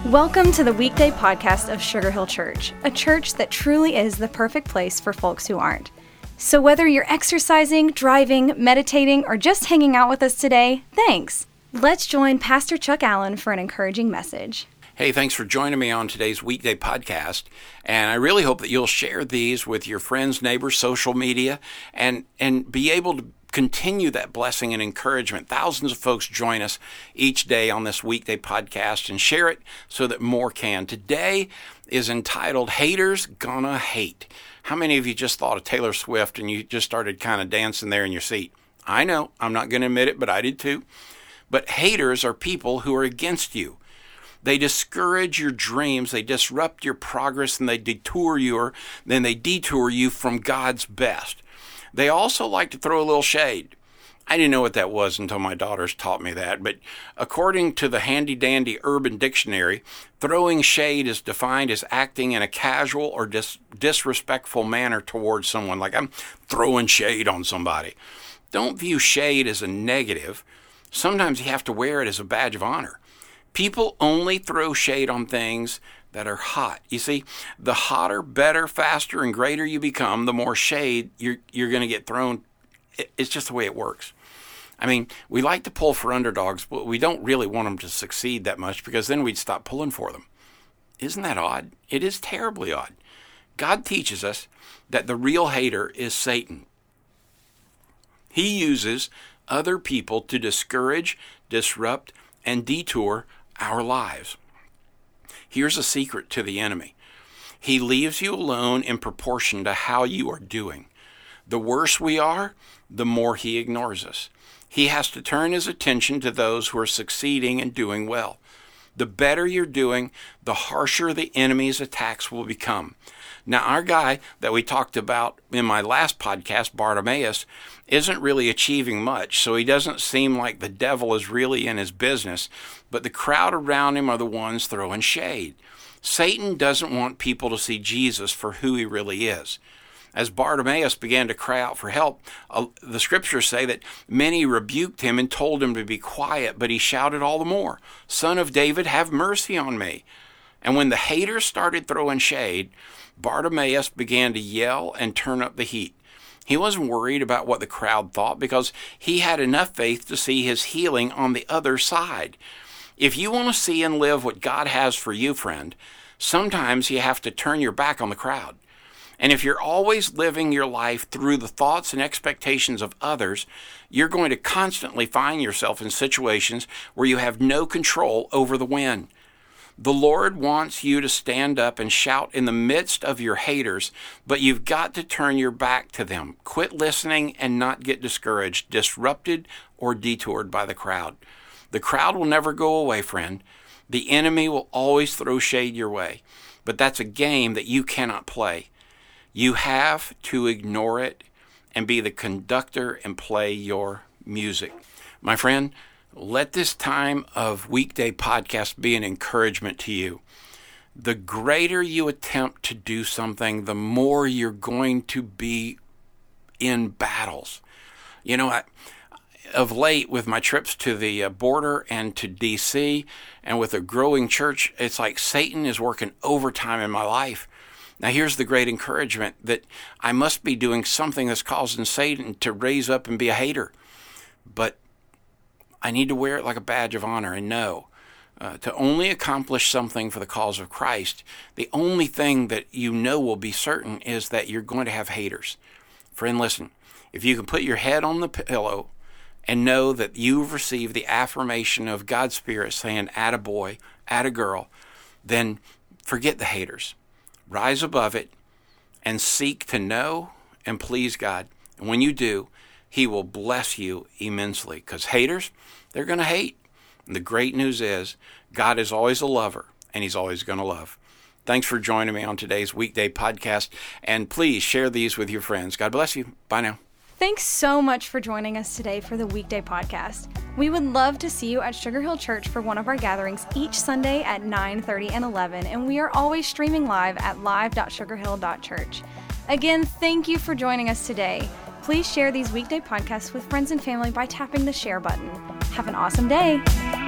Welcome to the weekday podcast of Sugar Hill Church, a church that truly is the perfect place for folks who aren't. So whether you're exercising, driving, meditating, or just hanging out with us today, thanks. Let's join Pastor Chuck Allen for an encouraging message. Hey, thanks for joining me on today's weekday podcast. And I really hope that you'll share these with your friends, neighbors, social media, and be able to continue that blessing and encouragement. Thousands of folks join us each day on this weekday podcast and share it so that more can. Today is entitled Haters Gonna Hate. How many of you just thought of Taylor Swift and you just started kind of dancing there in your seat? I know, I'm not going to admit it, but I did too. But haters are people who are against you. They discourage your dreams, they disrupt your progress, and they detour you from God's best. They also like to throw a little shade. I didn't know what that was until my daughters taught me that, but according to the handy-dandy Urban Dictionary, throwing shade is defined as acting in a casual or disrespectful manner towards someone, like I'm throwing shade on somebody. Don't view shade as a negative. Sometimes you have to wear it as a badge of honor. People only throw shade on things that are hot. You see, the hotter, better, faster, and greater you become, the more shade you're going to get thrown. It's just the way it works. I mean, we like to pull for underdogs, but we don't really want them to succeed that much because then we'd stop pulling for them. Isn't that odd? It is terribly odd. God teaches us that the real hater is Satan. He uses other people to discourage, disrupt, and detour our lives. Here's a secret to the enemy. He leaves you alone in proportion to how you are doing. The worse we are, the more he ignores us. He has to turn his attention to those who are succeeding and doing well. The better you're doing, the harsher the enemy's attacks will become. Now, our guy that we talked about in my last podcast, Bartimaeus, isn't really achieving much, so he doesn't seem like the devil is really in his business, but the crowd around him are the ones throwing shade. Satan doesn't want people to see Jesus for who he really is. As Bartimaeus began to cry out for help, the scriptures say that many rebuked him and told him to be quiet, but he shouted all the more, "Son of David, have mercy on me." And when the haters started throwing shade, Bartimaeus began to yell and turn up the heat. He wasn't worried about what the crowd thought because he had enough faith to see his healing on the other side. If you want to see and live what God has for you, friend, sometimes you have to turn your back on the crowd. And if you're always living your life through the thoughts and expectations of others, you're going to constantly find yourself in situations where you have no control over the wind. The Lord wants you to stand up and shout in the midst of your haters, but you've got to turn your back to them. Quit listening and not get discouraged, disrupted, or detoured by the crowd. The crowd will never go away, friend. The enemy will always throw shade your way, but that's a game that you cannot play. You have to ignore it and be the conductor and play your music. My friend, let this time of weekday podcast be an encouragement to you. The greater you attempt to do something, the more you're going to be in battles. You know, of late, with my trips to the border and to D.C., and with a growing church, it's like Satan is working overtime in my life. Now, here's the great encouragement that I must be doing something that's causing Satan to raise up and be a hater. But I need to wear it like a badge of honor and know to only accomplish something for the cause of Christ, the only thing that you know will be certain is that you're going to have haters. Friend, listen, if you can put your head on the pillow and know that you've received the affirmation of God's Spirit saying, attaboy, attagirl, then forget the haters. Rise above it and seek to know and please God. And when you do, He will bless you immensely, because haters, they're going to hate. And the great news is God is always a lover, and He's always going to love. Thanks for joining me on today's weekday podcast, and please share these with your friends. God bless you. Bye now. Thanks so much for joining us today for the weekday podcast. We would love to see you at Sugar Hill Church for one of our gatherings each Sunday at 9:30 and 11, and we are always streaming live at live.sugarhill.church. Again, thank you for joining us today. Please share these weekday podcasts with friends and family by tapping the share button. Have an awesome day.